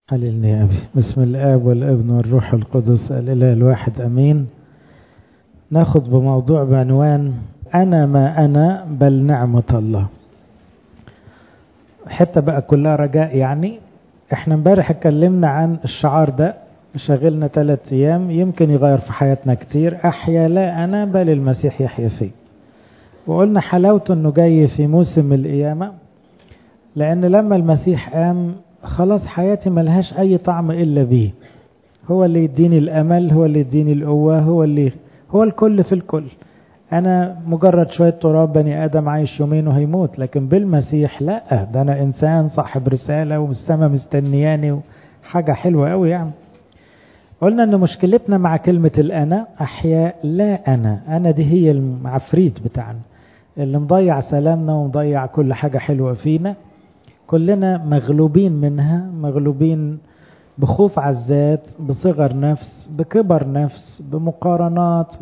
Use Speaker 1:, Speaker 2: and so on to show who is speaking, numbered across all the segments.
Speaker 1: حللني يا أبي. بسم الآب والابن والروح القدس الإله الواحد أمين. ناخد بموضوع بعنوان أنا ما أنا بل نعمة الله. حتى بقى كلها رجاء. يعني احنا امبارح اتكلمنا عن الشعار ده، شغلنا 3 أيام، يمكن يغير في حياتنا كتير. أحيا لا أنا بل المسيح يحيا فيه. وقلنا حلاوته انه جاي في موسم القيامة، لأن لما المسيح قام خلاص حياتي ملهاش أي طعم إلا بيه. هو اللي يديني الأمل، هو اللي يديني القوة، هو الكل في الكل. أنا مجرد شوية تراب، بني آدم عايش يومين وهيموت، لكن بالمسيح لا، ده أنا إنسان صاحب رسالة والسماء مستنياني، حاجة حلوة قوي يعني. قلنا أن مشكلتنا مع كلمة الأنا أحياء لا أنا دي هي المعفريت بتاعنا اللي مضيع سلامنا ومضيع كل حاجة حلوة فينا. كلنا مغلوبين منها، مغلوبين بخوف على الذات، بصغر نفس، بكبر نفس، بمقارنات،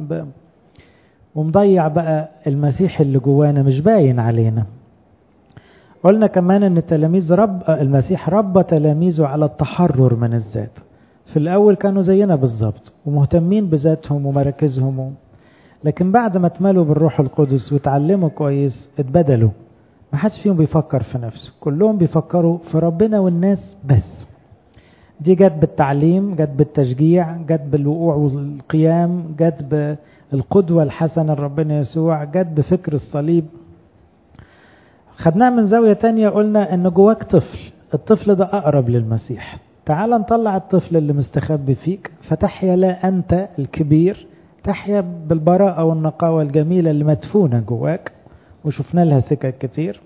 Speaker 1: ومضيع بقى المسيح اللي جوانا مش باين علينا. قلنا كمان ان المسيح ربى تلاميذه على التحرر من الذات. في الاول كانوا زينا بالظبط ومهتمين بذاتهم ومراكزهم، لكن بعد ما اتملوا بالروح القدس وتعلموا كويس اتبدلوا. ما حدش فيهم بيفكر في نفسه، كلهم بيفكروا في ربنا والناس بس. دي جت بالتعليم، جت بالتشجيع، جت بالوقوع والقيام، جت بالقدوة الحسنة لربنا يسوع، جت بفكر الصليب. خدناها من زاوية تانية، قلنا ان جواك طفل، الطفل ده اقرب للمسيح. تعال نطلع الطفل اللي مستخبي فيك فتحيا لا انت الكبير، تحيا بالبراءة والنقاوة الجميلة اللي مدفونة جواك، وشفنا لها سكك كتير.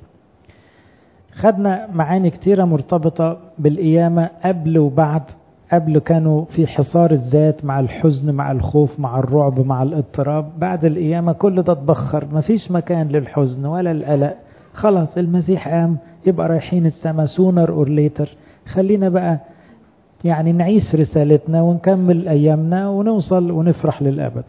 Speaker 1: خدنا معاني كتيرة مرتبطة بالقيامة قبل وبعد. قبل كانوا في حصار الذات مع الحزن مع الخوف مع الرعب مع الاضطراب. بعد القيامة كل ده اتبخر، مفيش مكان للحزن ولا القلق. خلاص المسيح قام، يبقى رايحين السما sooner or later. خلينا بقى يعني نعيش رسالتنا ونكمل أيامنا ونوصل ونفرح للأبد.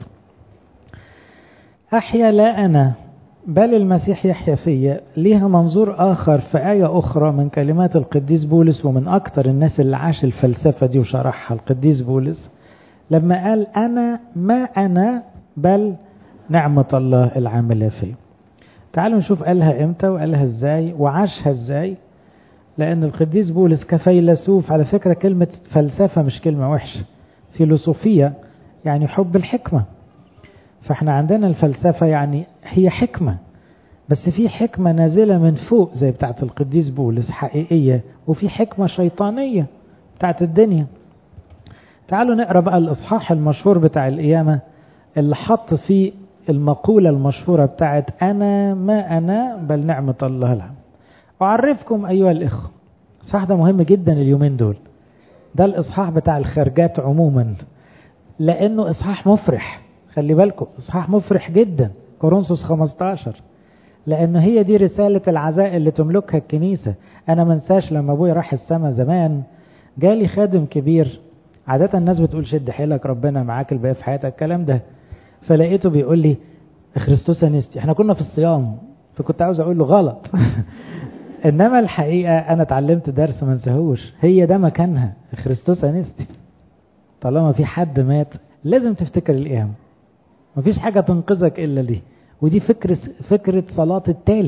Speaker 1: أحيا لا أنا بل المسيح يحيا فيا ليها منظور آخر في آية أخرى من كلمات القديس بولس، ومن أكتر الناس اللي عاش الفلسفة دي وشرحها القديس بولس لما قال أنا ما أنا بل نعمة الله العاملة فيه. تعالوا نشوف قالها إمتى وقالها إزاي وعاشها إزاي. لأن القديس بولس كفيلسوف، على فكرة كلمة فلسفة مش كلمة وحشة، فيلسوفية يعني حب الحكمة. فاحنا عندنا الفلسفة يعني هي حكمة، بس في حكمة نازلة من فوق زي بتاعت القديس بولس حقيقية، وفي حكمة شيطانية بتاعت الدنيا. تعالوا نقرأ بقى الإصحاح المشهور بتاع القيامة اللي حط فيه المقولة المشهورة بتاعت أنا ما أنا بل نعمة الله العام. أعرفكم أيها الإخوة، الإصحاح ده مهم جدا اليومين دول. ده الإصحاح بتاع الخارجات عموما، لأنه إصحاح مفرح. خلي بالكم إصحاح مفرح جدا، كورنثوس 15، لأنه هي دي رسالة العزاء اللي تملكها الكنيسة. أنا منساش لما أبوي راح السما زمان جالي خادم كبير، عادة الناس بتقول شد حيلك ربنا معاك الباقي في حياتك الكلام ده، فلقيته بيقول لي خريستوس أنستي. احنا كنا في الصيام فكنت عاوز أقول له غلط إنما الحقيقة أنا اتعلمت درس ما انساهوش، هي ده مكانها خريستوس أنستي. طالما في حد مات لازم تفتكر القيامة، مفيش حاجة تنقذك إلا دي. ودي فكرة صلاة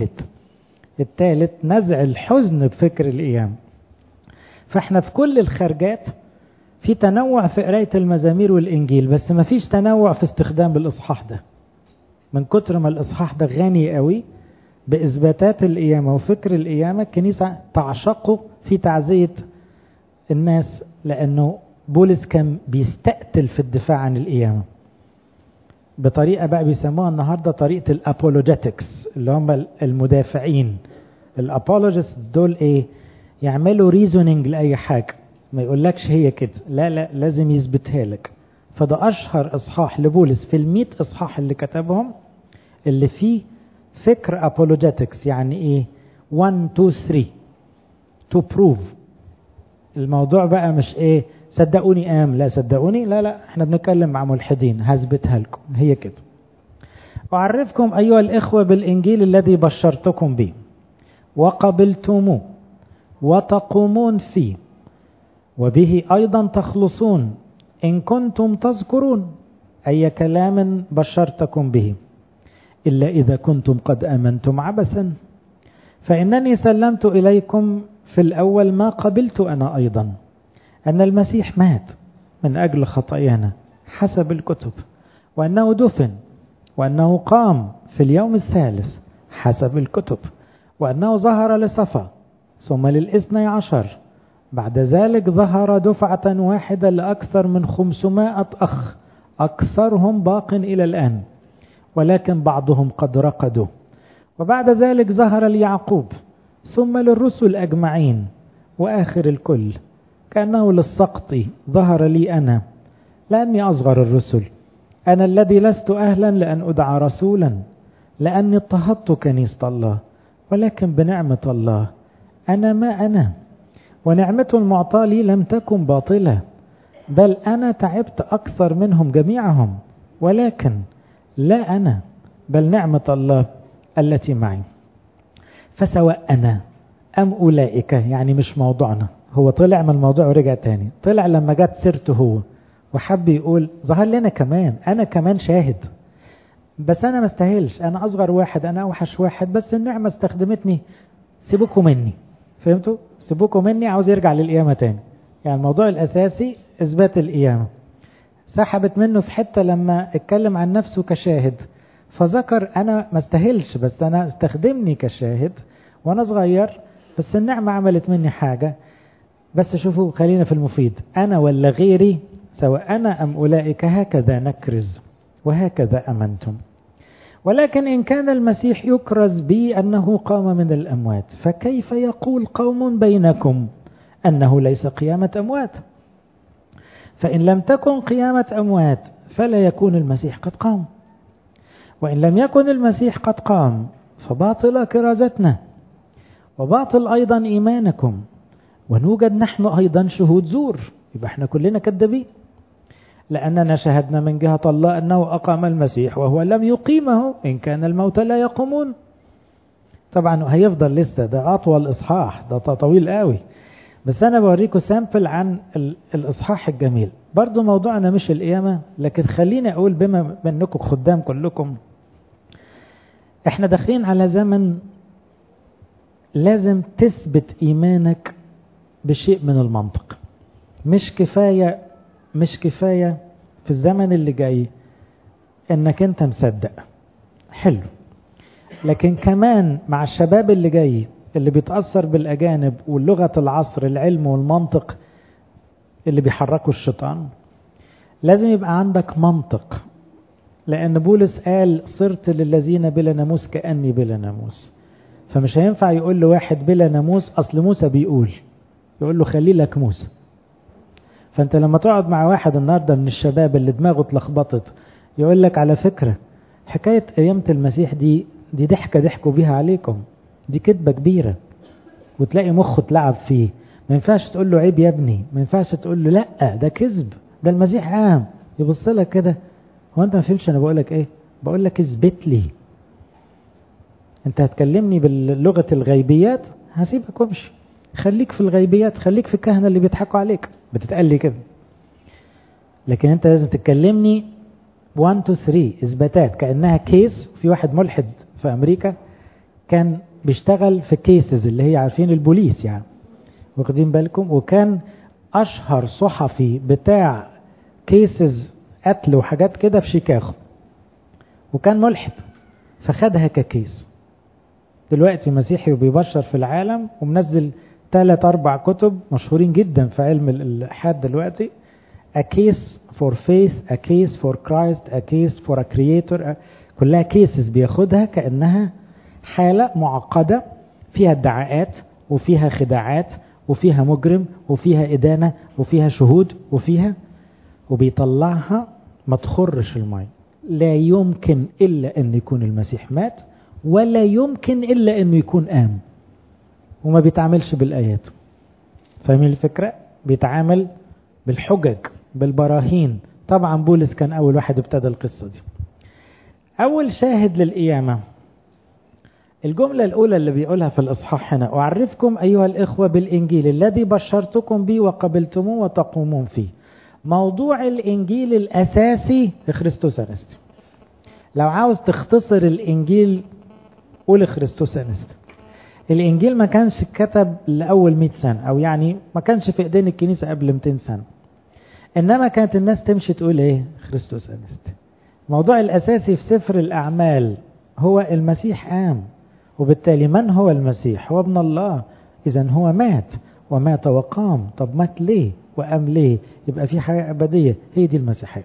Speaker 1: الثالث نزع الحزن بفكر القيام. فاحنا في كل الخارجات في تنوع في قراية المزامير والإنجيل، بس مفيش تنوع في استخدام الإصحاح ده. من كتر ما الإصحاح ده غني قوي بإثباتات القيامة وفكر القيامة، الكنيسة تعشقه في تعزية الناس، لأنه بولس كان بيستقتل في الدفاع عن القيامة بطريقة بقى بيسموها النهاردة طريقة الابولوجيتكس، اللي هم المدافعين. الابولوجيست دول ايه؟ يعملوا ريزونينج لأي حاجة، ما يقولكش هي كده، لا لازم يثبتها لك. فده أشهر إصحاح لبولس في 100 إصحاح اللي كتبهم، اللي فيه فكر apologetics. يعني ايه 1 2 3 to prove. الموضوع بقى مش ايه صدقوني لا صدقوني، لا احنا بنتكلم مع ملحدين، هثبتها لكم هي كده. أعرفكم أيها الإخوة بالإنجيل الذي بشرتكم به وقبلتموه وتقومون فيه، وبه أيضا تخلصون إن كنتم تذكرون أي كلام بشرتكم به، إلا إذا كنتم قد آمنتم عبثا. فإنني سلمت إليكم في الأول ما قبلت أنا أيضا، أن المسيح مات من أجل خطايانا حسب الكتب، وأنه دفن، وأنه قام في اليوم الثالث حسب الكتب، وأنه ظهر لصفا ثم لل12، بعد ذلك ظهر دفعة واحدة لأكثر من 500 أخ، أكثرهم باق إلى الآن، ولكن بعضهم قد رقدوا. وبعد ذلك ظهر ليعقوب، ثم للرسل أجمعين، وآخر الكل كأنه للسقط ظهر لي أنا، لأني أصغر الرسل، أنا الذي لست أهلا لأن أدعى رسولا، لأني اضطهدت كنيسة الله، ولكن بنعمة الله أنا ما أنا، ونعمة المعطى لي لم تكن باطلة، بل أنا تعبت أكثر منهم جميعهم، ولكن لا أنا بل نعمة الله التي معي. فسواء أنا أم أولئك، يعني مش موضوعنا، هو طلع من الموضوع ورجع تاني، طلع لما جت سيرته هو وحب يقول ظهر لنا كمان، أنا كمان شاهد، بس أنا ما استاهلش، أنا أصغر واحد، أنا أوحش واحد، بس النعمة استخدمتني، سيبوكوا مني. فهمتوا؟ سيبوكوا مني، عاوز يرجع للقيامة تاني. يعني الموضوع الأساسي إثبات القيامة، سحبت منه في حتة لما اتكلم عن نفسه كشاهد، فذكر أنا ما استاهلش، بس أنا استخدمني كشاهد وأنا صغير، بس النعمة عملت مني حاجة. بس شوفوا، خلينا في المفيد، أنا ولا غيري سواء أنا أم أولئك هكذا نكرز وهكذا أمنتم. ولكن إن كان المسيح يكرز بي أنه قام من الأموات، فكيف يقول قوم بينكم أنه ليس قيامة أموات؟ فإن لم تكن قيامة أموات فلا يكون المسيح قد قام، وإن لم يكن المسيح قد قام فباطل كرازتنا، وباطل أيضا إيمانكم، ونوجد نحن أيضا شهود زور، يبقى احنا كلنا كذابين، لأننا شهدنا من جهة الله أنه أقام المسيح وهو لم يقيمه، إن كان الموتى لا يقومون. طبعا هيفضل لسه، ده أطول إصحاح، ده طويل قوي، بس أنا بوريكم سامبل عن الإصحاح الجميل. برضو موضوعنا مش القيامة، لكن خليني أقول بما أنكم خدام كلكم، احنا داخلين على زمن لازم تثبت إيمانك بشيء من المنطق. مش كفاية في الزمن اللي جاي انك انت مصدق، حلو، لكن كمان مع الشباب اللي جاي اللي بيتأثر بالأجانب واللغة العصر العلم والمنطق اللي بيحركوا الشيطان، لازم يبقى عندك منطق. لأن بولس قال صرت للذين بلا ناموس كأني بلا ناموس، فمش هينفع يقول له واحد بلا ناموس أصل موسى بيقول، يقول له خلي لك موسى. فأنت لما تقعد مع واحد النهاردة من الشباب اللي دماغه اتلخبطت، يقول لك على فكرة حكاية قيامة المسيح دي ضحكة ضحكوا بيها عليكم، دي كذبة كبيرة، وتلاقي مخه اتلعب فيه. ما ينفعش تقول له عيب يا ابني، ما ينفعش تقول له لا ده كذب، ده المسيح قام. يبص لك كده، هو انت ما فهمتش انا بقول لك ايه؟ بقول لك اثبت لي. انت هتكلمني باللغة الغيبيات، هسيبك وامشي، خليك في الغيبيات، خليك في الكهنة اللي بيضحكوا عليك، بتتقال لي كده. لكن انت لازم تكلمني 1 2 3 اثباتات، كأنها كيس. في واحد ملحد في امريكا كان بيشتغل في كيسز، اللي هي عارفين البوليس يعني، واخدين بالكم، وكان اشهر صحفي بتاع كيسز قتل وحاجات كده في شيكاغو، وكان ملحد فخدها ككيس. دلوقتي مسيحي وبيبشر في العالم، ومنزل 3-4 كتب مشهورين جدا في علم الإلحاد دلوقتي. A case for faith, a case for Christ, a case for a creator، كلها كيسز بياخدها كأنها حالة معقدة فيها ادعاءات وفيها خداعات وفيها مجرم وفيها إدانة وفيها شهود وبيطلعها ما تخرش الماء. لا يمكن إلا أن يكون المسيح مات، ولا يمكن إلا أنه يكون قام، وما بيتعاملش بالآيات. فاهمين الفكرة؟ بيتعامل بالحجج بالبراهين. طبعا بولس كان أول واحد ابتدى القصة دي. أول شاهد للقيامة الجملة الأولى اللي بيقولها في الإصحاح هنا: أعرفكم أيها الإخوة بالإنجيل الذي بشرتكم به وقبلتموه وتقومون فيه. موضوع الإنجيل الأساسي خريستوس أنستي. لو عاوز تختصر الإنجيل قول خريستوس أنستي. الإنجيل ما كانش اتكتب لأول 100 سنة، أو يعني ما كانش في إيدين الكنيسة قبل 200 سنة، إنما كانت الناس تمشي تقول إيه؟ خريستوس أنستي. الموضوع الأساسي في سفر الأعمال هو المسيح قام، وبالتالي من هو المسيح؟ هو ابن الله. إذن هو مات ومات وقام. طب مات ليه وقام ليه؟ يبقى في حياة أبدية، هي دي المسيحية.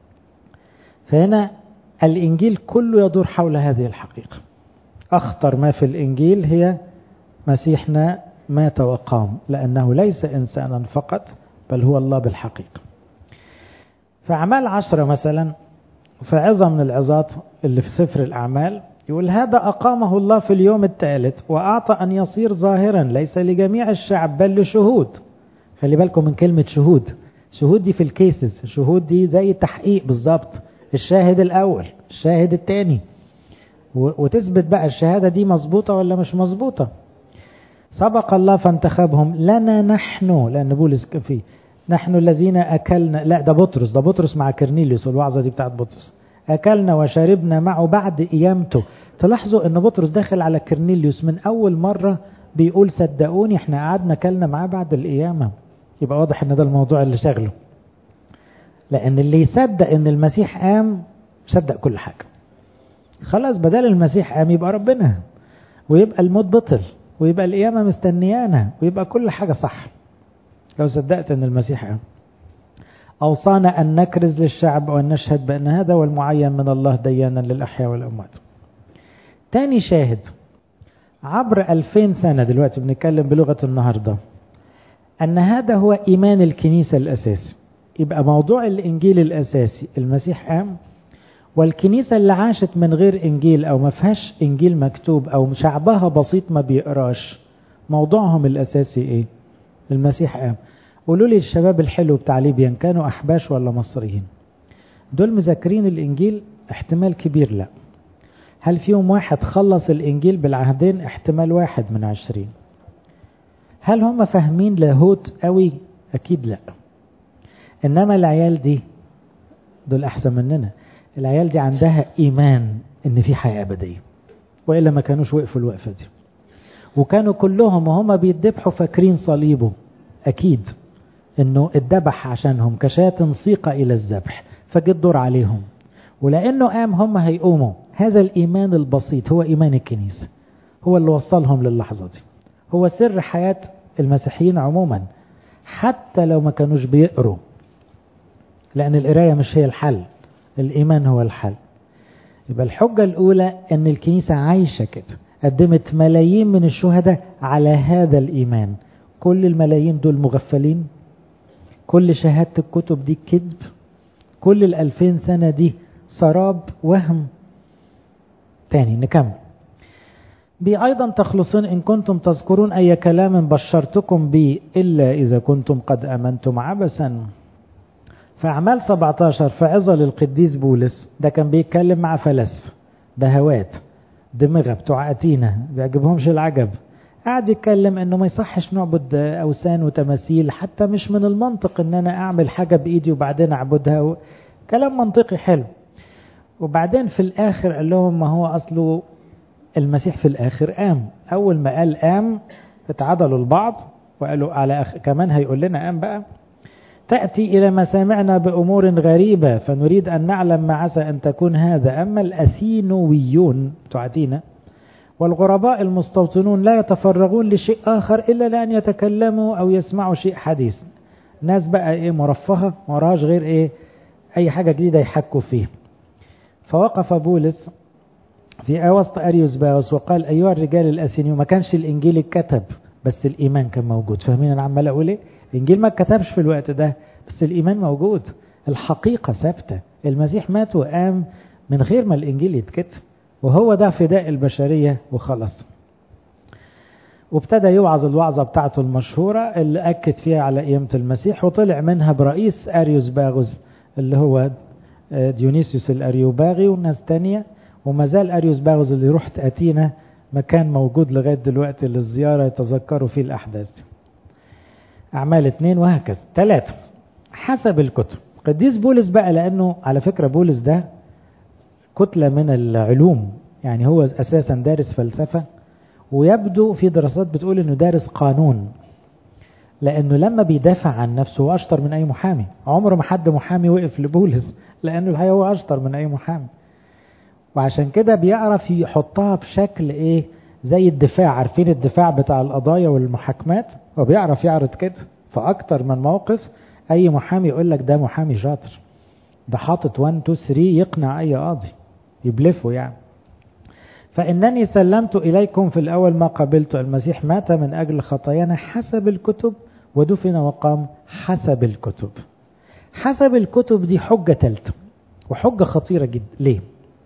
Speaker 1: فهنا الإنجيل كله يدور حول هذه الحقيقة. أخطر ما في الإنجيل هي مسيحنا مات وقام، لأنه ليس إنسانا فقط بل هو الله بالحقيقة. فأعمال 10 مثلا، في عظة من العظات اللي في سفر الأعمال، يقول: هذا أقامه الله في اليوم الثالث وأعطى أن يصير ظاهرا ليس لجميع الشعب بل لشهود. خلي بالكم من كلمة شهود. شهود دي في الكيسز، شهود دي زي تحقيق بالظبط. الشاهد الأول، الشاهد الثاني، وتثبت بقى الشهادة دي مظبوطة ولا مش مظبوطة. سبق الله فانتخبهم لنا نحن، لأن بولس فيه نحن الذين أكلنا، لا ده بطرس مع كرنيليوس، الوعظة دي بتاعت بطرس. أكلنا وشربنا معه بعد قيامته. تلاحظوا أن بطرس داخل على كرنيليوس من أول مرة بيقول صدقوني احنا قعدنا أكلنا معاه بعد القيامة. يبقى واضح أن ده الموضوع اللي شغله، لأن اللي يصدق أن المسيح قام صدق كل حاجة. خلاص بدل المسيح قام يبقى ربنا، ويبقى الموت بطل، ويبقى القيامة مستنيانا، ويبقى كل حاجة صح لو صدقت أن المسيح قام. أوصانا أن نكرز للشعب وأن نشهد بأن هذا هو المعين من الله ديانا للأحياء والأموات. تاني شاهد عبر 2000 سنة، دلوقتي بنتكلم بلغة النهاردة، أن هذا إيمان إيمان الكنيسة الأساسي. يبقى موضوع الإنجيل الأساسي المسيح قام، والكنيسة اللي عاشت من غير إنجيل أو ما فيهاش إنجيل مكتوب أو شعبها بسيط ما بيقراش، موضوعهم الأساسي إيه؟ المسيح قام. قولوا لي الشباب الحلو بتاع ليبيا كانوا أحباش ولا مصريين؟ دول مذاكرين الإنجيل؟ احتمال كبير لا. هل فيهم واحد خلص الإنجيل بالعهدين؟ احتمال 1 من 20. هل هم فاهمين لاهوت قوي؟ أكيد لا. إنما العيال دي دول أحسن مننا. العيال دي عندها إيمان إن في حياة أبدية، وإلا ما كانوش وقفوا الوقفة دي. وكانوا كلهم وهم بيتذبحوا فاكرين صليبه، أكيد إنه اتذبح عشانهم كشاة سيق إلى الذبح، فجد دور عليهم. ولأنه قام هم هيقوموا. هذا الإيمان البسيط هو إيمان الكنيسة، هو اللي وصلهم للحظة دي. هو سر حياة المسيحيين عموما، حتى لو ما كانوش بيقروا، لأن القراية مش هي الحل، الإيمان هو الحل. يبقى الحجة الأولى أن الكنيسة عايشة كده، قدمت ملايين من الشهداء على هذا الإيمان. كل الملايين دول مغفلين؟ كل شهادة الكتب دي كذب؟ كل 2000 سنة دي سراب وهم؟ تاني نكمل. أيضا تخلصون إن كنتم تذكرون أي كلام بشرتكم به إلا إذا كنتم قد أمنتم عبثا. فأعمال 17 في عظة للقديس بولس، ده كان بيتكلم مع فلاسفة بهوات دماغة بتوع أتينا، بيعجبهمش العجب. قاعد يتكلم انه ما يصحش نعبد أوثان وتماثيل، حتى مش من المنطق ان انا اعمل حاجة بايدي وبعدين اعبدها. كلام منطقي حلو. وبعدين في الاخر قال لهم ما هو اصله المسيح في الاخر قام. اول ما قال قام اتعدلوا البعض وقالوا على كمان هيقول لنا قام بقى. تأتي إلى مسامعنا بأمور غريبة فنريد أن نعلم ما عسى أن تكون هذا. أما الأثينويون تعتينا والغرباء المستوطنون لا يتفرغون لشيء آخر إلا لأن يتكلموا أو يسمعوا شيء حديث. ناس بقى إيه مرفهة وراهاش غير إيه أي حاجة جديدة يحكوا فيه. فوقف بولس في وسط أريوس باوس وقال أيها الرجال الأثينيون. ما كانش الإنجيل اتكتب بس الإيمان كان موجود. فاهمين أنا عمال أقول إيه؟ الإنجيل ما اتكتبش في الوقت ده بس الإيمان موجود. الحقيقة ثابتة. المسيح مات وقام من غير ما الإنجيل يتكتب، وهو ده فداء البشرية وخلص. وابتدى يوعظ الوعظة بتاعته المشهورة اللي أكد فيها على قيامة المسيح، وطلع منها برئيس أريوس باغوس اللي هو ديونيسيوس الأريوباغي والناس تانية. وما زال أريوس باغوس اللي رحت أتينا مكان موجود لغاية دلوقتي للزيارة يتذكروا فيه الأحداث. أعمال 2 وهكذا. 3 حسب الكتب. قديس بولس بقى، لأنه على فكرة بولس ده كتلة من العلوم، يعني هو أساسا دارس فلسفة، ويبدو في دراسات بتقول أنه دارس قانون، لأنه لما بيدافع عن نفسه هو أشطر من أي محامي. عمره ما حد محامي وقف لبولس، لأنه الحقيقة هو أشطر من أي محامي. وعشان كده بيعرف يحطها بشكل إيه، زي الدفاع. عارفين الدفاع بتاع القضايا والمحاكمات؟ هو بيعرف يعرض كده فأكتر من موقف. أي محامي يقول لك ده محامي شاطر، ده حاطط 1 2 3 يقنع أي قاضي، يبلفه يعني. فإنني سلمت إليكم في الأول ما قبلت، المسيح مات من أجل خطايانا حسب الكتب، ودفن وقام حسب الكتب. حسب الكتب دي حجة ثالثة، وحجة خطيرة جدا. ليه؟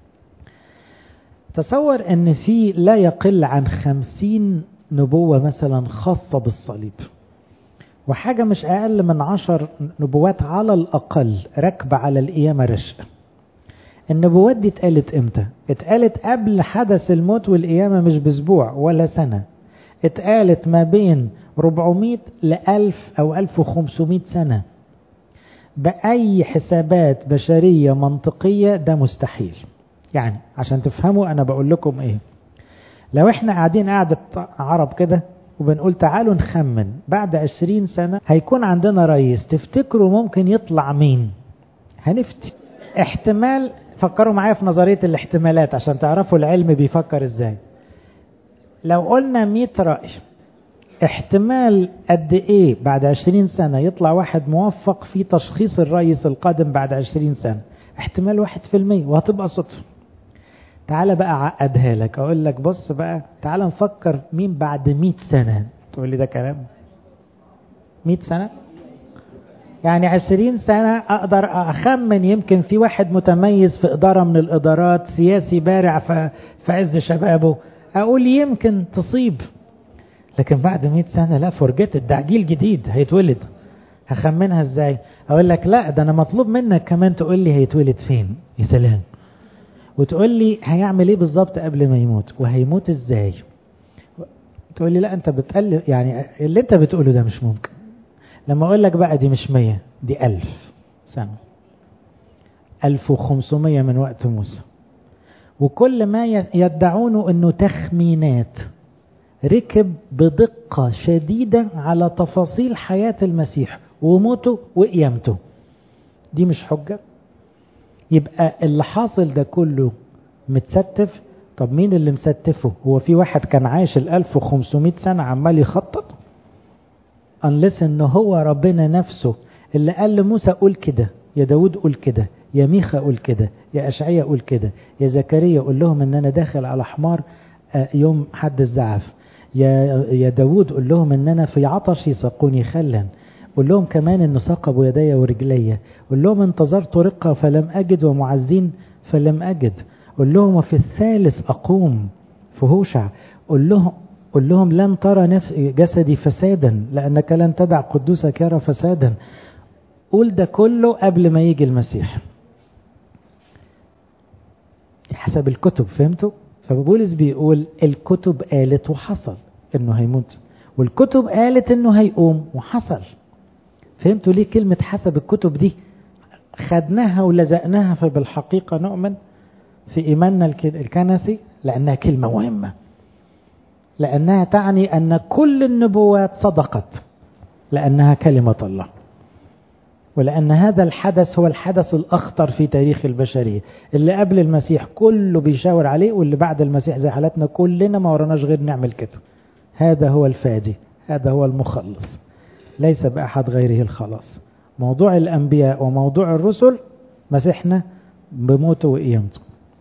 Speaker 1: تصور أن في لا يقل عن 50 نبوة مثلا خاصة بالصليب، وحاجة مش أقل من 10 نبوات على الأقل راكبة على القيامة رشقة. النبوات دي اتقالت امتى؟ اتقالت قبل حدث الموت والقيامة، مش باسبوع ولا سنة. اتقالت ما بين 400 ل 1000 أو 1500 سنة. بأي حسابات بشرية منطقية ده مستحيل. يعني عشان تفهموا أنا بقول لكم إيه، لو احنا قاعدين قاعدة عرب كده وبنقول تعالوا نخمن بعد 20 سنة هيكون عندنا رئيس، تفتكروا ممكن يطلع مين؟ هنفتي احتمال. فكروا معايا في نظرية الاحتمالات عشان تعرفوا العلم بيفكر ازاي. لو قلنا 100 رأي، احتمال قد ايه بعد 20 سنة يطلع واحد موفق في تشخيص الرئيس القادم بعد 20 سنة؟ احتمال 1%، وهتبقى صدفة. تعال بقى عقدها لك، اقول لك بص بقى، تعال نفكر مين بعد 100 سنة. تقول لي ده كلام؟ 100 سنة يعني 20 سنة أقدر أخمن يمكن في واحد متميز في إدارة من الإدارات، سياسي بارع في عز شبابه، أقول يمكن تصيب. لكن بعد 100 سنة لا، فرجت ده جيل جديد هيتولد، هخمنها إزاي؟ أقول لك لا، ده أنا مطلوب منك كمان تقول لي هيتولد فين. يا سلام. وتقول لي هيعمل إيه بالظبط قبل ما يموت، وهيموت إزاي. تقول لي لا أنت بتقل، يعني اللي أنت بتقوله ده مش ممكن. لما أقول لك بقى دي مش 100، دي 1000 سنة، 1500 من وقت موسى، وكل ما يدعونه أنه تخمينات ركب بدقة شديدة على تفاصيل حياة المسيح وموته وقيامته. دي مش حجة؟ يبقى اللي حاصل ده كله متستف. طب مين اللي مستفه؟ هو في واحد كان عايش 1500 سنة عمال يخطط؟ unless انه هو ربنا نفسه اللي قال لموسى قول كده، يا داود قول كده، يا ميخا قول كده، يا أشعياء قول كده، يا زكريا قول لهم ان انا داخل على حمار يوم حد الزعف، يا داود قول لهم ان انا في عطش يسقوني خلا، قول لهم كمان ان ثقبوا يدي ورجلي، قول لهم انتظرت رقة فلم اجد ومعزين فلم اجد، قول لهم وفي الثالث اقوم في هوشع، قل لهم لن ترى نفس جسدي فسادا لأنك لن تدع قدوسك يرى فسادا. قول ده كله قبل ما يجي المسيح حسب الكتب. فهمتوا؟ فبولس بيقول الكتب قالت وحصل انه هيموت، والكتب قالت انه هيقوم وحصل. فهمتوا ليه كلمة حسب الكتب دي خدناها ولزقناها؟ فبالحقيقة نؤمن في إيماننا الكنسي لأنها كلمة مهمة، لأنها تعني أن كل النبوات صدقت، لأنها كلمة الله، ولأن هذا الحدث هو الحدث الأخطر في تاريخ البشرية. اللي قبل المسيح كله بيشاور عليه، واللي بعد المسيح زي حالتنا كلنا ما ورناش غير نعمل كده. هذا هو الفادي، هذا هو المخلص، ليس بأحد غيره الخلاص. موضوع الأنبياء وموضوع الرسل مسيحنا بموته وقيامته.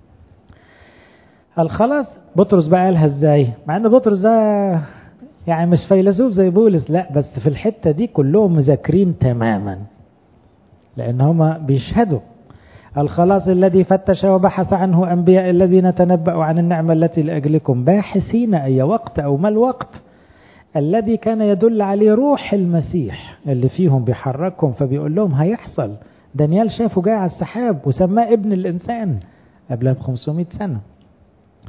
Speaker 1: الخلاص بطرس بقى قالها ازاي؟ مع ان بطرس ده يعني مش فيلسوف زي بولس، لا، بس في الحتة دي كلهم مذاكرين تماما، لان هما بيشهدوا الخلاص الذي فتش وبحث عنه أنبياء الذين تنبأوا عن النعمة التي لأجلكم باحثين أي وقت أو ما الوقت الذي كان يدل عليه روح المسيح اللي فيهم بيحركهم. فبيقول لهم هيحصل. دانيال شافه جاي على السحاب وسماه ابن الإنسان قبلها ب500 سنة.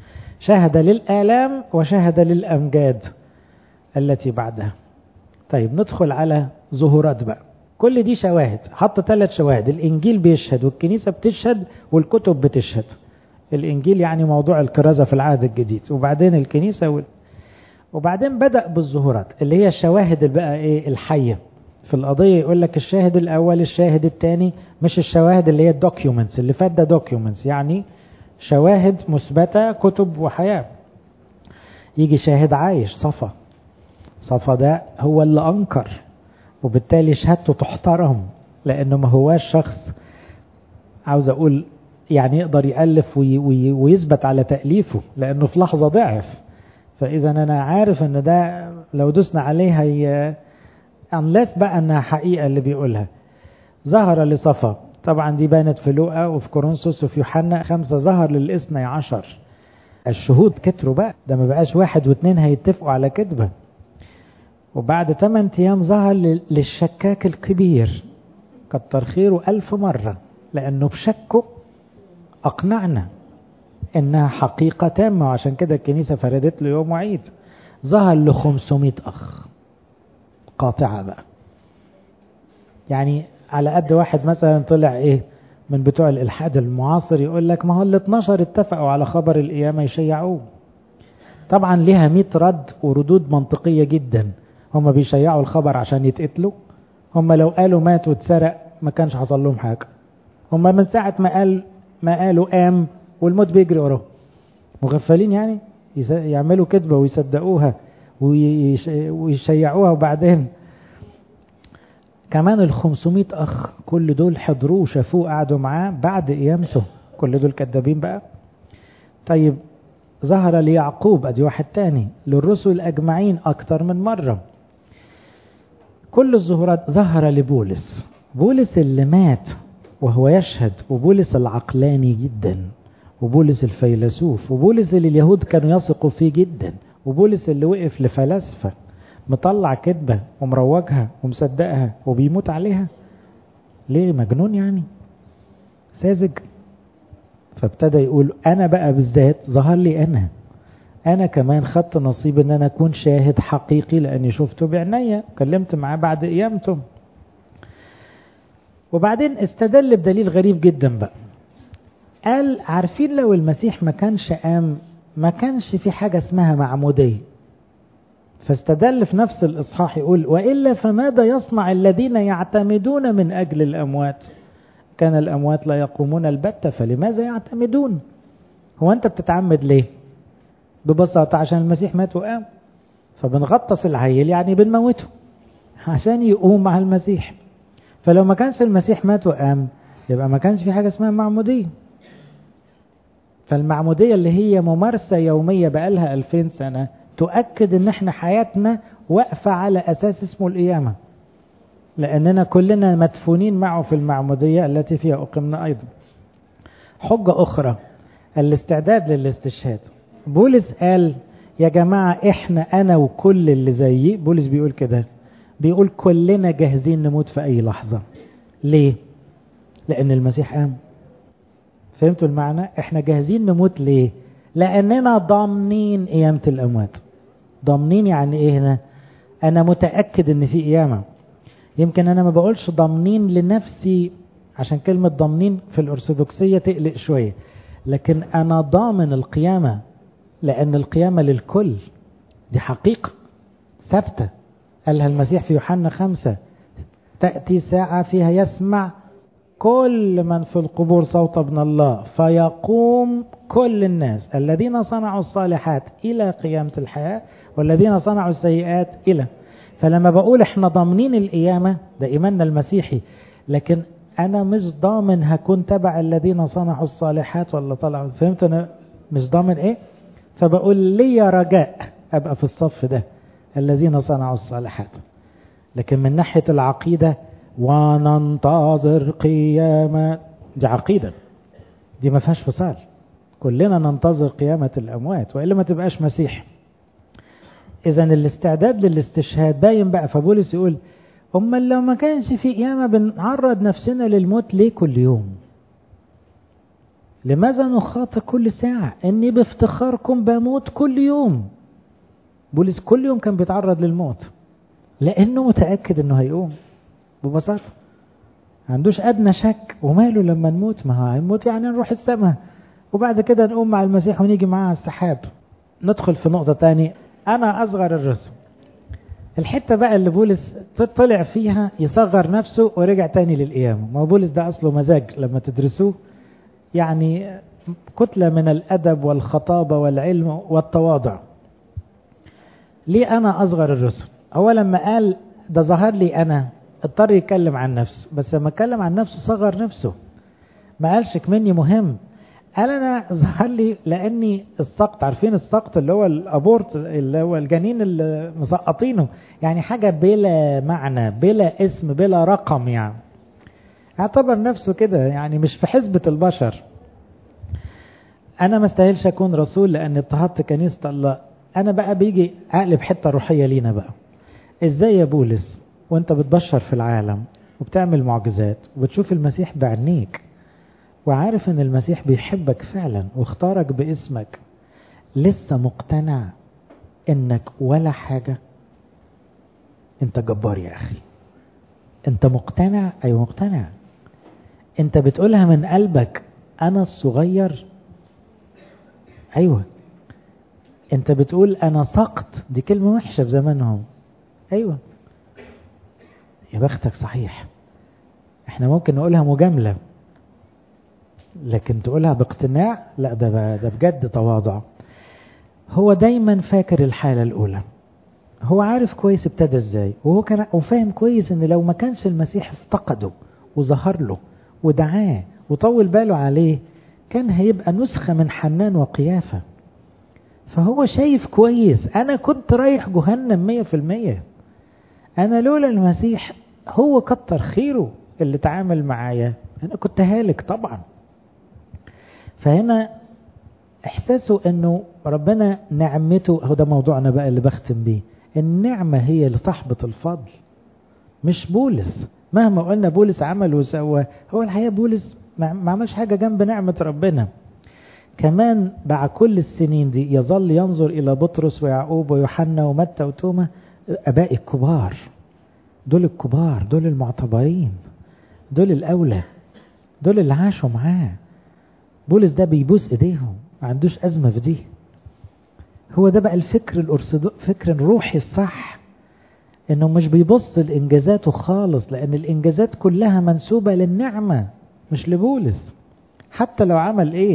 Speaker 1: شهد للآلام وشهد للأمجاد التي بعدها. طيب ندخل على ظهورات بقى. كل دي شواهد، حط 3 شواهد، الإنجيل بيشهد والكنيسة بتشهد والكتب بتشهد. الإنجيل يعني موضوع الكرازة في العهد الجديد، وبعدين الكنيسة وبعدين بدأ بالظهورات اللي هي الشواهد بقى إيه الحية في القضية. يقول لك الشاهد الأول، الشاهد الثاني، مش الشواهد اللي هي الدوكيومنتس اللي فات ده دوكيومنتس يعني شواهد مثبتة كتب وحياة. يجي شاهد عايش صفا ده هو اللي أنكر، وبالتالي شهادته تحترم لأنه ما هواش شخص عاوز أقول يعني يقدر يألف ويثبت على تأليفه لأنه في لحظة ضعف. فإذا أنا عارف أن ده لو دسنا عليه هي unless بقى أنها حقيقة اللي بيقولها. ظهر لصفا، طبعا دي بانت في لوقا وفي كورنثوس وفي يوحنا 5. ظهر لل12. الشهود كتروا بقى، ده ما بقاش 1 و2 هيتفقوا على كذبة. وبعد 8 أيام ظهر للشكاك الكبير، كتر خيره 1000 مرة لأنه بشكه أقنعنا إنها حقيقة تامة، وعشان كده الكنيسة فردت له يوم وعيد. ظهر ل500 أخ، قاطعة بقى، يعني على قد واحد مثلا طلع إيه من بتوع الإلحاد المعاصر يقول لك ما هو ال12 اتفقوا على خبر القيامة يشيعوه. طبعا ليها 100 رد وردود منطقية جدا. هم بيشيعوا الخبر عشان يتقتلوا؟ هم لو قالوا مات واتسرق ما كانش حصل لهم حاجة. هم من ساعة ما قالوا قام والموت بيجري وراه. مغفلين يعني يعملوا كذبة ويصدقوها ويشيعوها. وبعدين كمان 500 أخ كل دول حضروه وشافوه قعدوا معاه بعد قيامته، كل دول كذابين بقى. طيب ظهر ليعقوب، ادي واحد تاني، للرسل أجمعين أكتر من مرة. كل الظهورات. ظهر لبولس، بولس اللي مات وهو يشهد، وبولس العقلاني جدا، وبولس الفيلسوف، وبولس اللي اليهود كانوا يثقوا فيه جدا، وبولس اللي وقف لفلاسفة مطلع كذبة ومروجها ومصدقها وبيموت عليها. ليه؟ مجنون يعني، ساذج. فابتدى يقول أنا بقى بالذات ظهر لي أنا كمان خدت نصيب أن أنا أكون شاهد حقيقي لأني شفته بعناية، كلمت معاه بعد قيامته. وبعدين استدل بدليل غريب جدا بقى. قال عارفين لو المسيح ما كانش قام ما كانش في حاجة اسمها معمودية. فاستدل في نفس الإصحاح يقول وإلا فماذا يصنع الذين يعتمدون من أجل الأموات؟ كان الأموات لا يقومون البتة، فلماذا يعتمدون؟ هو أنت بتتعمد ليه؟ ببساطة عشان المسيح مات وقام، فبنغطس العيل يعني بنموته عشان يقوم مع المسيح. فلو ما كانش المسيح مات وقام يبقى ما كانش في حاجة اسمها معمودية. فالمعمودية اللي هي ممارسة يومية بقالها 2000 سنة تؤكد ان احنا حياتنا واقفة على اساس اسمه القيامة، لاننا كلنا مدفونين معه في المعمودية التي فيها اقمنا ايضا. حجة اخرى الاستعداد للاستشهاد. بولس قال يا جماعة انا وكل اللي زيي، بولس بيقول كده، بيقول كلنا جاهزين نموت في اي لحظة. ليه؟ لان المسيح قام. فهمتوا المعنى؟ احنا جاهزين نموت ليه؟ لاننا ضامنين قيامة الاموات. ضامنين يعني ايه هنا؟ انا متأكد ان في قيامة. يمكن انا ما بقولش ضامنين لنفسي عشان كلمة ضامنين في الارثوذكسية تقلق شوية، لكن انا ضامن القيامة لان القيامة للكل، دي حقيقة ثابتة قالها المسيح في يوحنا 5 تأتي ساعة فيها يسمع كل من في القبور صوت ابن الله فيقوم كل الناس الذين صنعوا الصالحات إلى قيامة الحياة والذين صنعوا السيئات إلى. فلما بقول احنا ضامنين القيامة ده إيماننا المسيحي، لكن أنا مش ضامن هكون تبع الذين صنعوا الصالحات ولا طلعوا. فهمت أنا مش ضامن إيه؟ فبقول لي رجاء أبقى في الصف ده الذين صنعوا الصالحات. لكن من ناحية العقيدة وننتظر قيامة، دي عقيدة، دي ما فيهاش فصال. كلنا ننتظر قيامة الأموات وإلا ما تبقاش مسيح. إذن الاستعداد للاستشهاد باين بقى. فبولس يقول أما لو ما كانش في قيامة بنعرض نفسنا للموت ليه كل يوم؟ لماذا نخاطئ كل ساعة؟ إني بافتخاركم بموت كل يوم. بولس كل يوم كان بيتعرض للموت لأنه متأكد إنه هيقوم ببساطة، ما عندوش أدنى شك. وماله لما نموت؟ ما هو هنموت يعني نروح السماء وبعد كده نقوم مع المسيح ونيجي معاه على السحاب. ندخل في نقطة تانية، أنا أصغر الرسل. الحتة بقى اللي بولس طلع فيها يصغر نفسه ورجع تاني للقيامة. ما بولس ده أصله مزاج لما تدرسوه، يعني كتلة من الأدب والخطابة والعلم والتواضع. ليه أنا أصغر الرسل؟ هو لما قال ده ظهر لي أنا اضطر يتكلم عن نفسه، بس لما اتكلم عن نفسه صغر نفسه، ما قالش كمني مهم. قال أنا ظهر لي لأني السقط، عارفين السقط اللي هو الأبورت اللي هو الجنين اللي مسقطينه، يعني حاجة بلا معنى بلا اسم بلا رقم، يعني اعتبر نفسه كده، يعني مش في حسبة البشر. أنا ما استاهلش أكون رسول لأني اضطهدت كنيسة الله. أنا بقى بيجي أقلب حتة روحية لينا بقى. إزاي يا بولس وأنت بتبشر في العالم وبتعمل معجزات وبتشوف المسيح بعينيك وعارف ان المسيح بيحبك فعلا واختارك باسمك، لسه مقتنع انك ولا حاجة؟ انت جبار يا اخي، انت مقتنع؟ ايوه مقتنع. انت بتقولها من قلبك انا الصغير؟ ايوه. انت بتقول انا سقط، دي كلمة وحشة في زمانهم. ايوه يا بختك صحيح. احنا ممكن نقولها مجاملة، لكن تقولها باقتناع لا، ده بجد تواضع. هو دايما فاكر الحالة الأولى، هو عارف كويس ابتدى ازاي، وهو كان وفاهم كويس ان لو ما كانش المسيح افتقده وظهر له ودعاه وطول باله عليه كان هيبقى نسخة من حنان وقيافة. فهو شايف كويس انا كنت رايح جهنم 100%. انا لولا المسيح هو كتر خيره اللي تعامل معايا، انا كنت هالك طبعا. فهنا احساسه انه ربنا نعمته، هو ده موضوعنا بقى اللي بختم بيه. النعمة هي لصاحبة الفضل مش بولس. مهما قلنا بولس عمل وسوى، هو الحقيقة بولس ما عملش حاجة جنب نعمة ربنا. كمان بعد كل السنين دي يظل ينظر إلى بطرس ويعقوب ويوحنا ومتى وتوما، أباء الكبار، دول الكبار، دول المعتبرين، دول الأولى، دول اللي عاشوا معاه. بولس ده بيبوس إيديهم، ما عندوش أزمة في دي. هو ده بقى الفكر الأرثوذكسي، فكر الروحي الصح، إنه مش بيبص لإنجازاته خالص، لأن الإنجازات كلها منسوبة للنعمة مش لبولس حتى لو عمل إيه.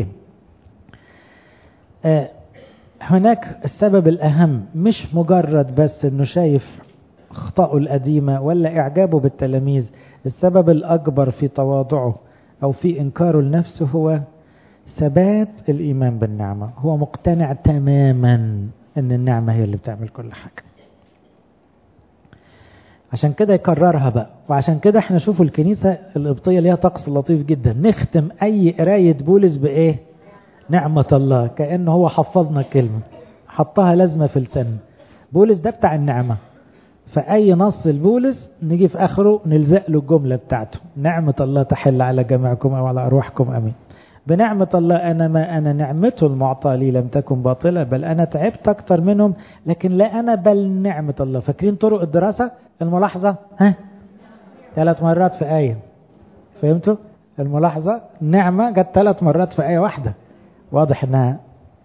Speaker 1: هناك السبب الأهم مش مجرد بس إنه شايف أخطائه القديمة ولا إعجابه بالتلاميذ. السبب الأكبر في تواضعه أو في إنكاره لنفسه هو ثبات الإيمان بالنعمة. هو مقتنع تماما أن النعمة هي اللي بتعمل كل حاجة، عشان كده يكررها بقى. وعشان كده احنا شوفوا الكنيسة القبطية ليها طقس لطيف جدا، نختم أي قراية بولس بإيه؟ نعمة الله. كأنه هو حفظنا كلمة حطها لازمة في السن. بولس ده بتاع النعمة، فأي نص البولس نيجي في آخره نلزق له الجملة بتاعته: نعمة الله تحل على جميعكم أو على أرواحكم أمين. بنعمة الله أنا نعمته المعطاة لي لم تكن باطلة، بل أنا تعبت أكتر منهم، لكن لا أنا بل نعمة الله. فاكرين طرق الدراسة؟ الملاحظة 3 مرات في آية، فهمتوا؟ الملاحظة نعمة جت 3 مرات في آية واحدة، واضح أنها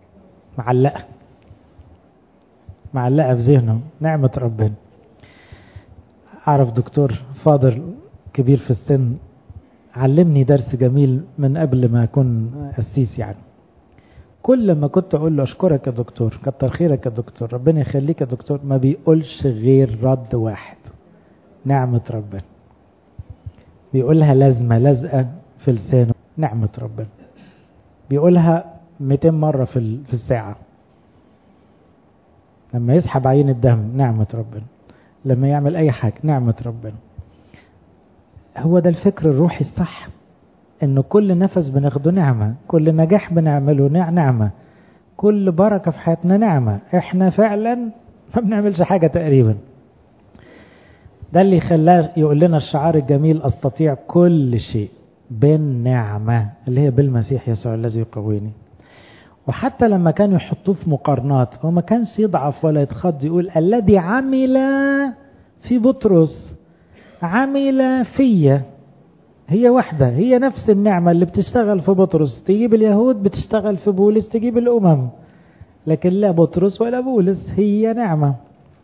Speaker 1: معلقة في ذهنه نعمة ربنا. أعرف دكتور فاضل كبير في السن علمني درس جميل من قبل ما أكون قسيس. يعني كل ما كنت أقول له أشكرك يا دكتور، كتر خيرك يا دكتور، ربنا يخليك يا دكتور، ما بيقولش غير رد واحد: نعمة ربنا. بيقولها لازقة في لسانه، نعمة ربنا. بيقولها 200 مرة في الساعة. لما يسحب عين الدم نعمة ربنا، لما يعمل أي حاجة نعمة ربنا. هو ده الفكر الروحي الصح، إنه كل نفس بناخده نعمة، كل نجاح بنعمله نعمة، كل بركة في حياتنا نعمة. إحنا فعلا ما بنعملش حاجة تقريبا. ده اللي خلاه يقول لنا الشعار الجميل: أستطيع كل شيء بالنعمة اللي هي بالمسيح يسوع الذي يقويني. وحتى لما كانوا يحطوه في مقارنات هو ما كانش يضعف ولا يتخض، يقول الذي عمل في بطرس عمل فيا. هي واحدة، هي نفس النعمة اللي بتشتغل في بطرس تجيب اليهود بتشتغل في بولس تجيب الأمم، لكن لا بطرس ولا بولس، هي نعمة.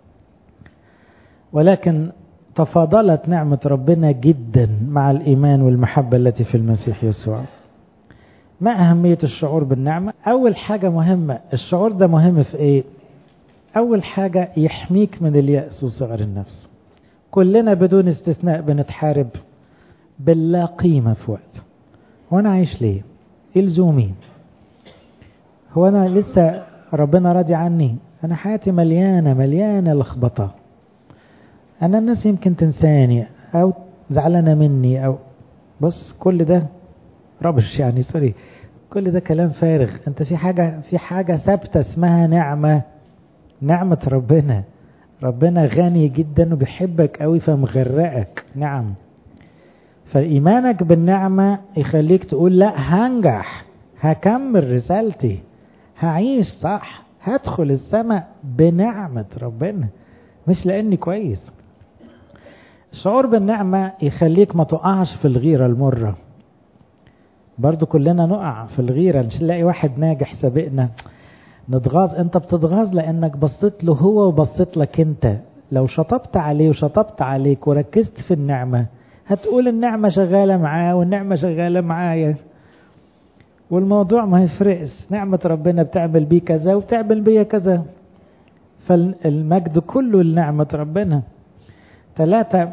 Speaker 1: ولكن تفاضلت نعمة ربنا جدا مع الإيمان والمحبة التي في المسيح يسوع. ما أهمية الشعور بالنعمة؟ أول حاجة مهمة، الشعور ده مهم في إيه؟ أول حاجة يحميك من اليأس وصغر النفس. كلنا بدون استثناء بنتحارب باللا قيمة في وقت. هو أنا عايش ليه؟ إيه لزومي؟ هو أنا لسه ربنا راضي عني؟ أنا حياتي مليانة لخبطة. أنا الناس يمكن تنساني أو زعلانة مني، أو بص كل ده ربش يعني سوري، كل ده كلام فارغ. أنت في حاجة ثابتة اسمها نعمة ربنا. ربنا غني جدا وبيحبك قوي فمغرقك نعم. فإيمانك بالنعمة يخليك تقول لا هنجح، هكمل رسالتي، هعيش صح، هدخل السماء بنعمة ربنا مش لأني كويس. الشعور بالنعمة يخليك ما تقعش في الغيرة المرة. برضو كلنا نقع في الغيرة، مش نلاقي واحد ناجح سابقنا نتغاظ. انت بتتغاظ لأنك بصيت له هو وبصيت لك انت. لو شطبت عليه وشطبت عليك وركزت في النعمة هتقول النعمة شغالة معاه والنعمة شغالة معايا، والموضوع ما يفرقش. نعمة ربنا بتعمل بيه كذا وبتعمل بيه كذا، فالمجد كله لنعمة ربنا. 3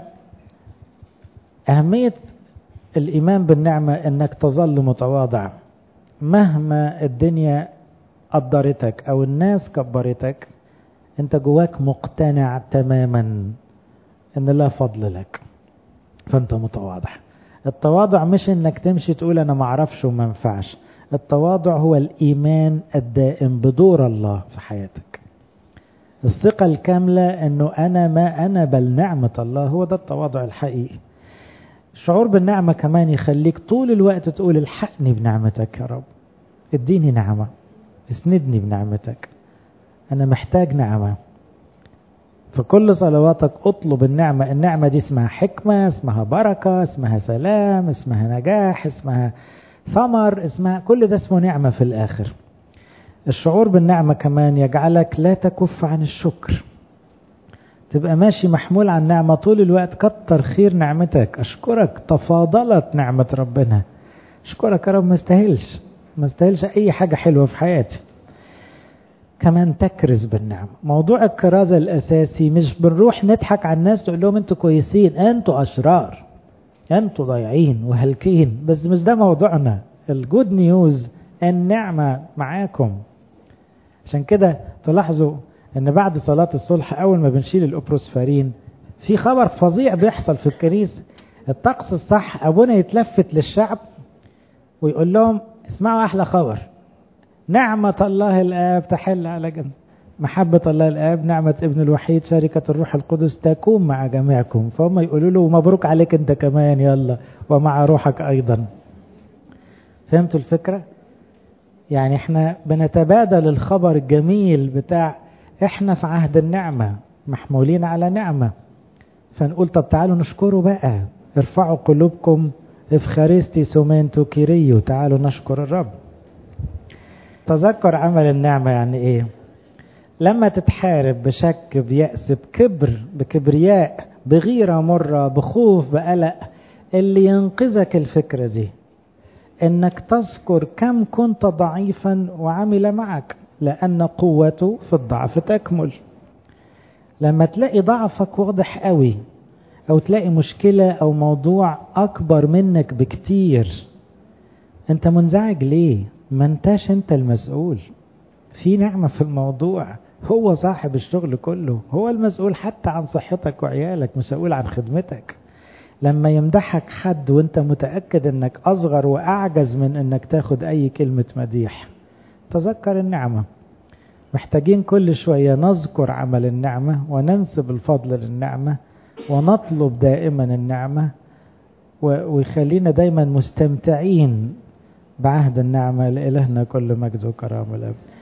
Speaker 1: أهمية الإيمان بالنعمة أنك تظل متواضع مهما الدنيا قدرتك أو الناس كبرتك. أنت جواك مقتنع تماما أن لا فضل لك، فأنت متواضع. التواضع مش أنك تمشي تقول أنا معرفش وما ينفعش. التواضع هو الإيمان الدائم بدور الله في حياتك، الثقة الكاملة أنه أنا ما أنا بل نعمة الله. هو ده التواضع الحقيقي. الشعور بالنعمة كمان يخليك طول الوقت تقول الحقني بنعمتك يا رب، اديني نعمة، اسندني بنعمتك، أنا محتاج نعمة. فكل صلواتك اطلب النعمة. النعمة دي اسمها حكمة، اسمها بركة، اسمها سلام، اسمها نجاح، اسمها ثمر، اسمها كل ده اسمه نعمة في الآخر. الشعور بالنعمة كمان يجعلك لا تكف عن الشكر، تبقى ماشي محمول عن نعمة طول الوقت. كتر خير نعمتك، أشكرك، تفاضلت نعمة ربنا، أشكرك يا رب، ما استاهلش أي حاجة حلوة في حياتي. كمان تكرز بالنعمة. موضوع الكرازة الأساسي مش بنروح نضحك على الناس تقول لهم انتوا كويسين، انتوا أشرار، انتوا ضايعين وهلكين، بس مش ده موضوعنا. الجود نيوز النعمة معاكم. عشان كده تلاحظوا ان بعد صلاة الصلح اول ما بنشيل الأبروسفارين في خبر فظيع بيحصل في الكنيسة. الطقس الصح ابونا يتلفت للشعب ويقول لهم اسمعوا احلى خبر، نعمة الله الآب تحل على جنب، محبة الله الآب، نعمة ابن الوحيد، شركة الروح القدس تكون مع جميعكم. فهم يقولوا له مبروك عليك انت كمان، يلا ومع روحك ايضا. فهمتوا الفكرة؟ يعني احنا بنتبادل الخبر الجميل بتاع احنا في عهد النعمة محمولين على نعمة. فنقول طب تعالوا نشكره بقى، ارفعوا قلوبكم افخارستي سومنتو كيريو، تعالوا نشكر الرب. تذكر عمل النعمة يعني ايه؟ لما تتحارب بشك، بيأس، بكبرياء، بغيرة مرة، بخوف، بقلق، اللي ينقذك الفكرة دي انك تذكر كم كنت ضعيفا وعمل معك، لأن قوته في الضعف تكمل. لما تلاقي ضعفك واضح قوي، او تلاقي مشكلة او موضوع اكبر منك بكتير، انت منزعج ليه؟ ما انتاش انت المسؤول، في نعمة في الموضوع. هو صاحب الشغل كله، هو المسؤول حتى عن صحتك وعيالك، مسؤول عن خدمتك. لما يمدحك حد وانت متأكد انك اصغر واعجز من انك تاخد اي كلمة مديح، تذكر النعمة. محتاجين كل شوية نذكر عمل النعمة وننسب الفضل للنعمة ونطلب دائما النعمة ويخلينا دايما مستمتعين بعهد النعمة. لإلهنا كل مجد وكرامة الأبد.